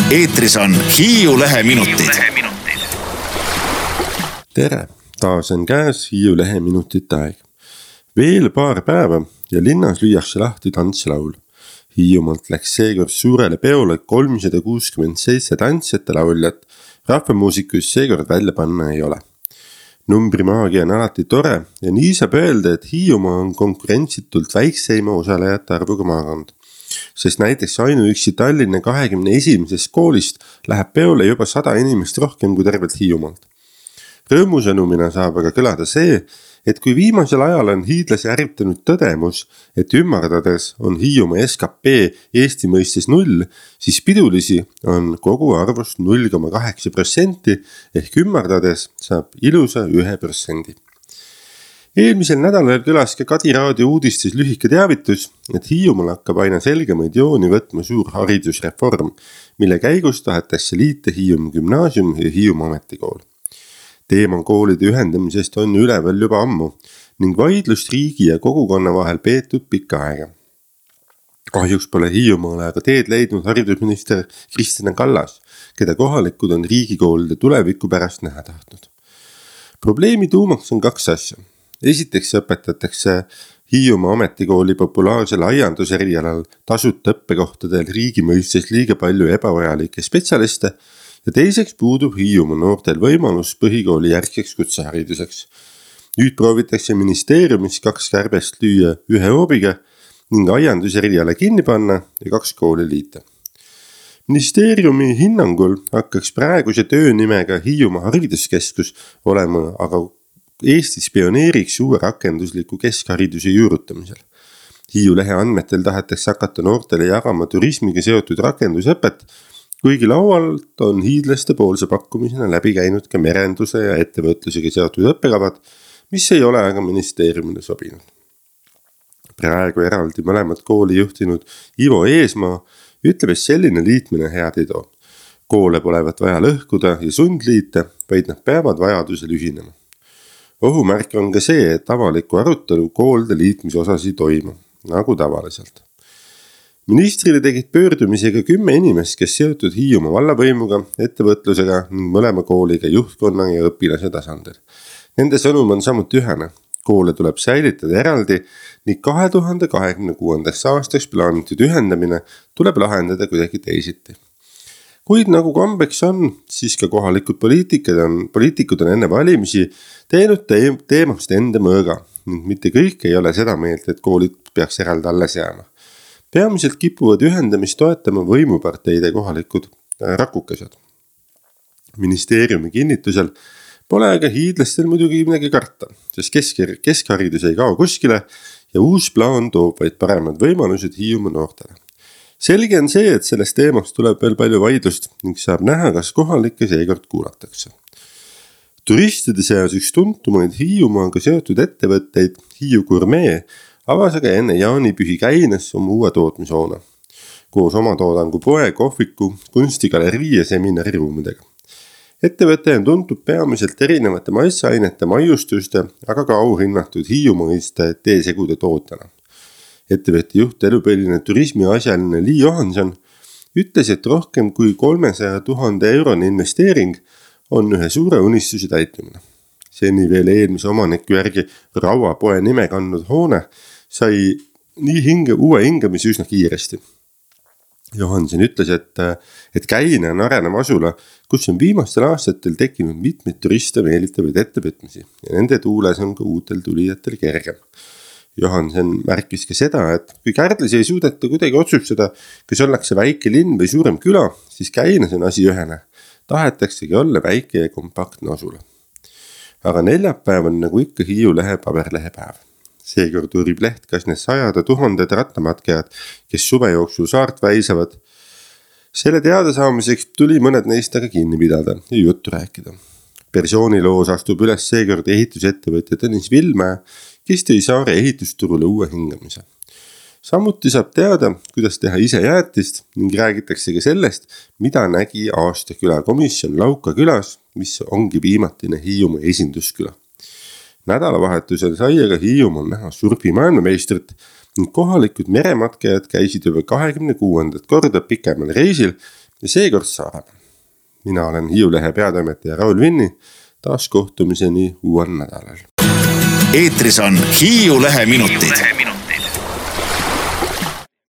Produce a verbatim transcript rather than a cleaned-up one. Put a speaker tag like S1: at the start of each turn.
S1: eetris on Hiiu Lehe minutid.
S2: Tere, taas on käes Hiiu Lehe minutite aeg. Veel paar päeva ja linnas lüüakse lahti tantslaul. Hiiumaalt läks seekord suurele peole kolmsada kuuskümmend seitse tantsijate lauljat. Rahvamuusikus seekord välja panna ei ole. Numbrimaagia on alati tore ja nii saab öelda, et Hiiumaa on konkurentsitult väikseima osalejate arvuga maakond. Sest näiteks ainuüksi Tallinna kahekümne esimesest koolist läheb peole juba sada inimest rohkem kui tervelt Hiiumaalt. Rõõmusõnumina saab aga kõlada see, et kui viimasel ajal on hiidlasi ärritanud tõdemus, et ümardades on Hiiumaa S K P Eesti mõistes null, siis pidulisi on kogu arvust null koma kaheksa protsenti ehk ümardades saab ilusa ühe protsendi. Eelmisel nädalal kõlas ka Kadi raadio uudistes lühike teavitus, et Hiiumaal hakkab aina selgemaid jooni võtma suur haridusreform, mille käigus tahetakse liita Hiiumaa gümnaasium ja Hiiumaa ametikool. Teema koolide ühendamisest on üleval juba ammu ning vaidlust riigi ja kogukonna vahel peetud pikka aega. Kahjuks pole Hiiumaale aga teed leidnud haridusminister Kristina Kallas, keda kohalikud on riigikoolide tuleviku pärast näha tahtnud. Probleemi tuumaks on kaks asja. Esiteks õpetatakse Hiiumaa ametikooli populaarsel aianduserialal tasuta õppekohtadel riigi mõistes liiga palju ebavajalikke spetsialiste ja teiseks puudub Hiiumaa noortel võimalus põhikooli järgseks kutsehariduseks. Nüüd proovitakse ministeeriumis kaks kärbest lüüa ühe hoobiga ning aianduseriala kinni panna ja kaks kooli liita. Ministeeriumi hinnangul hakkaks praeguse töönimega Hiiumaa hariduskeskus olema aga Eestis pioneeriks uue rakendusliku keskhariduse juurutamisel. Hiiu Lehe andmetel tahetakse hakata noortele jagama turismiga seotud rakendusõpet, kuigi laualt on hiidlaste poolse pakkumisena läbi käinud ka merenduse ja ettevõtlusega seotud õppekavad, mis ei ole aga ministeeriumile sobinud. Praegu eraldi mõlemad kooli juhtinud Ivo Eesmaa ütleb, et selline liitmine head ei too. Koole polevat vaja lõhkuda ja sundliita, vaid nad peavad vajadusel ühinema. Ohumärk on ka see, et avaliku arutelu koolde liitmise osas ei toimu, nagu tavaliselt. Ministrile tegid pöördumisega kümme inimest, kes seotud Hiiumaa vallavõimuga, ettevõtlusega ning mõlema kooliga juhtkonna ja õpilase tasandil. Nende sõnum on samuti ühene. Koole tuleb säilitada eraldi ning kahe tuhande kahekümne kuuendaks aastaks plaanitud ühendamine tuleb lahendada kuidagi teisiti. Kuid nagu kombeks on, siis ka kohalikud poliitikud on, poliitikud on enne valimisi teinud teemast enda mõõga ning mitte kõik ei ole seda meelt, et koolid peaks eraldi alles jääma. Peamiselt kipuvad ühendamist toetama võimuparteide kohalikud rakukesed. Ministeeriumi kinnitusel pole aga hiidlastel muidugi midagi karta, sest kesk, keskharidus ei kao kuskile ja uus plaan toob vaid paremad võimalused Hiiumaa noortele. Selge on see, et sellest teemast tuleb veel palju vaidlust ning saab näha, kas kohalikke seekord kuulatakse. Turistide seas üks tuntumaid Hiiumaaga seotud ettevõtteid Hiiu Gourmet avas aga enne jaanipühi Käines oma uue tootmishoone. Koos oma toodangu poe, kohviku, kunstigalerii ja seminariruumidega. Ettevõte on tuntud peamiselt erinevate maissainete, maiustuste, aga ka auhinnatud Hiiumaiste teesegude tootjana. Ettevõtte juht elupõline turismi asjaline Li Johanson ütles, et rohkem kui kolmesaja tuhande eurone investeering on ühe suure unistuse täitumine. Seni veel eelmise omaniku järgi Raua poe nime kandnud hoone sai nii hinge, uue hingamise üsna kiiresti. Johansen ütles, et, et Käine on arenev asula, kus on viimastel aastatel tekkinud mitmeid turiste meelitavaid ettevõtmisi ja nende tuules on ka uutel tulijatel kergem. Johansen märkis ka seda, et kui Kärdlasi ei suudeta kuidagi otsustada, kas ollakse väike linn või suurem küla, siis Käines on asi ühene. Tahetaksegi olla väike ja kompaktne asula. Aga neljapäev on nagu ikka Hiiu Lehe paberlehe päev. Seekord uurib leht, kas need sajad tuhanded rattamatkajad, kes suve jooksul saart väisavad. Selle teada saamiseks tuli mõned neist aga kinni pidada ja juttu rääkida. Persooniloos astub üles seekord ehitusettevõtja Tõnis Vilmäe, kes tõi saare ehitusturule uue hingamise. Samuti saab teada, kuidas teha ise jäätist ning räägitakse ka sellest, mida nägi aasta külakomisjon Lauka külas, mis ongi viimatine Hiiumaa esindusküla. Nädalavahetusel sai aga Hiiumaal näha surfi maailmameistrit ning kohalikud merematkajad käisid juba kahekümne kuuendat korda pikemal reisil ja seekord Saaremaa. Mina olen Hiiu Lehe peatoimetaja Raul Vinni, taas kohtumiseni uuel nädalal.
S1: Eetris on Hiiu Lehe minutid.